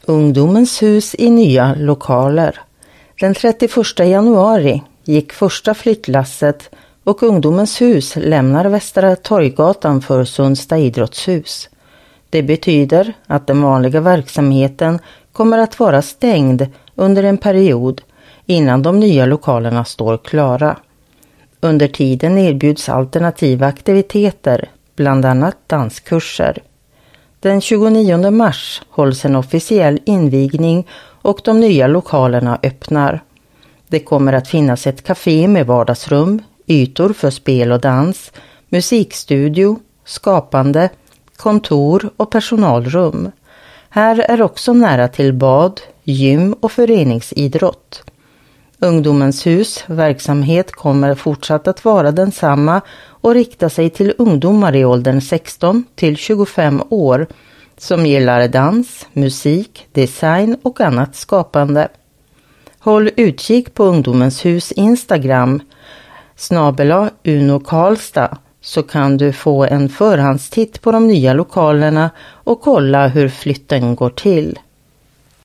Ungdomens hus i nya lokaler. Den 31 januari gick första flyttlasset och Ungdomens hus lämnar Västra Torggatan för Sundsta idrottshus. Det betyder att den vanliga verksamheten kommer att vara stängd under en period innan de nya lokalerna står klara. Under tiden erbjuds alternativa aktiviteter, bland annat danskurser. Den 29 mars hålls en officiell invigning och de nya lokalerna öppnar. Det kommer att finnas ett café med vardagsrum, ytor för spel och dans, musikstudio, skapande, kontor och personalrum. Här är också nära till bad, gym och föreningsidrott. Ungdomens hus verksamhet kommer fortsatt att vara densamma och rikta sig till ungdomar i åldern 16 till 25 år som gillar dans, musik, design och annat skapande. Håll utkik på Ungdomens hus Instagram @unokarlstad så kan du få en förhandstitt på de nya lokalerna och kolla hur flytten går till.